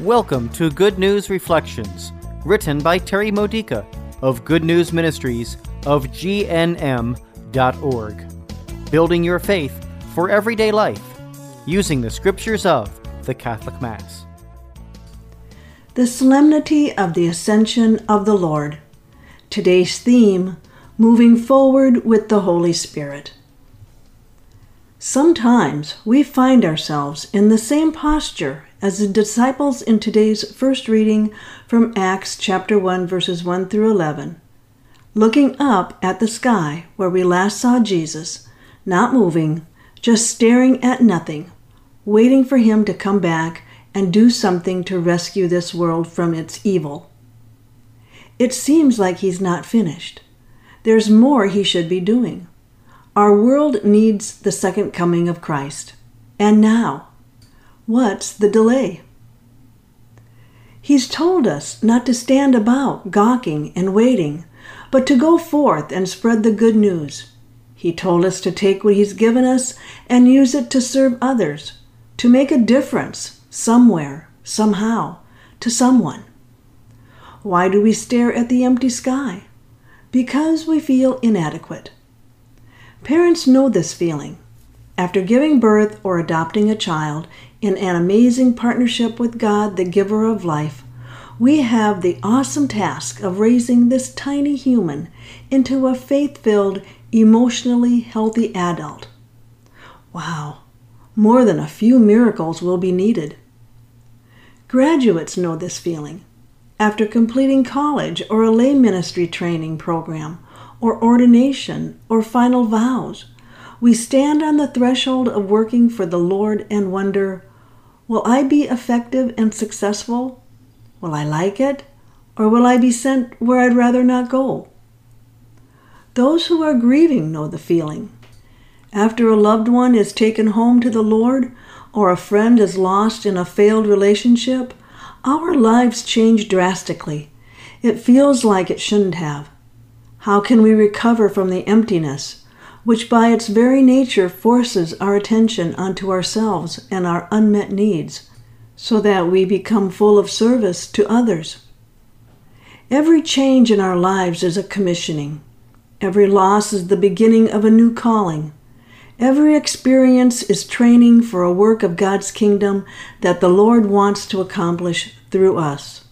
Welcome to Good News Reflections, written by Terry Modica of Good News Ministries of GNM.org. Building your faith for everyday life, using the scriptures of the Catholic Mass. The Solemnity of the Ascension of the Lord. Today's theme, Moving Forward with the Holy Spirit. Sometimes we find ourselves in the same posture as the disciples in today's first reading from Acts chapter 1, verses 1 through 11, looking up at the sky where we last saw Jesus, not moving, just staring at nothing, waiting for him to come back and do something to rescue this world from its evil. It seems like he's not finished. There's more he should be doing. Our world needs the second coming of Christ. And now, what's the delay? He's told us not to stand about gawking and waiting, but to go forth and spread the good news. He told us to take what he's given us and use it to serve others, to make a difference somewhere, somehow, to someone. Why do we stare at the empty sky? Because we feel inadequate. Parents know this feeling. After giving birth or adopting a child in an amazing partnership with God, the giver of life, we have the awesome task of raising this tiny human into a faith-filled, emotionally healthy adult. Wow, more than a few miracles will be needed. Graduates know this feeling. After completing college or a lay ministry training program, or ordination, or final vows, we stand on the threshold of working for the Lord and wonder, will I be effective and successful? Will I like it? Or will I be sent where I'd rather not go? Those who are grieving know the feeling. After a loved one is taken home to the Lord, or a friend is lost in a failed relationship, our lives change drastically. It feels like it shouldn't have. How can we recover from the emptiness, which by its very nature forces our attention onto ourselves and our unmet needs, so that we become full of service to others? Every change in our lives is a commissioning. Every loss is the beginning of a new calling. Every experience is training for a work of God's kingdom that the Lord wants to accomplish through us.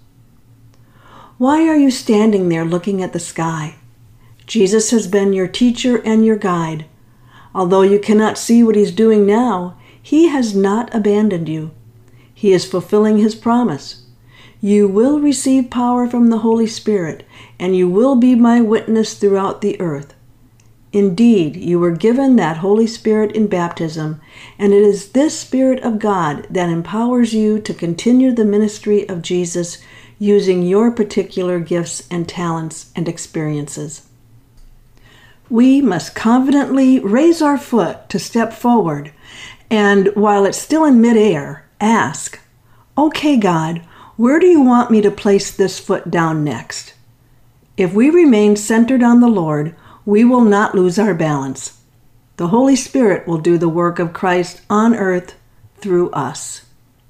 Why are you standing there looking at the sky? Jesus has been your teacher and your guide. Although you cannot see what he's doing now, he has not abandoned you. He is fulfilling his promise. You will receive power from the Holy Spirit, and you will be my witness throughout the earth. Indeed, you were given that Holy Spirit in baptism, and it is this Spirit of God that empowers you to continue the ministry of Jesus using your particular gifts and talents and experiences. We must confidently raise our foot to step forward, and while it's still in midair, ask, "Okay, God, where do you want me to place this foot down next?" If we remain centered on the Lord, we will not lose our balance. The Holy Spirit will do the work of Christ on earth through us.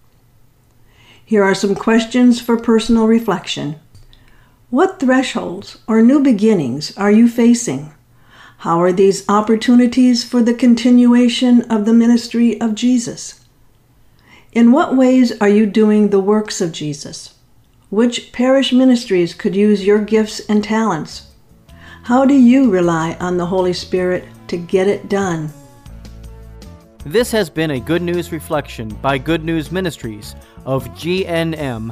Here are some questions for personal reflection. What thresholds or new beginnings are you facing? How are these opportunities for the continuation of the ministry of Jesus? In what ways are you doing the works of Jesus? Which parish ministries could use your gifts and talents? How do you rely on the Holy Spirit to get it done? This has been a Good News Reflection by Good News Ministries of GNM.org.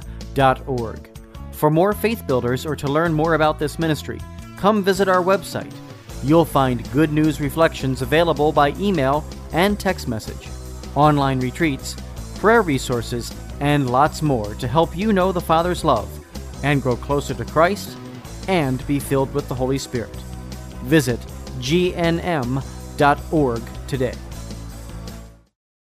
For more faith builders or to learn more about this ministry, come visit our website. You'll find Good News Reflections available by email and text message, online retreats, prayer resources, and lots more to help you know the Father's love and grow closer to Christ and be filled with the Holy Spirit. Visit GNM.org today.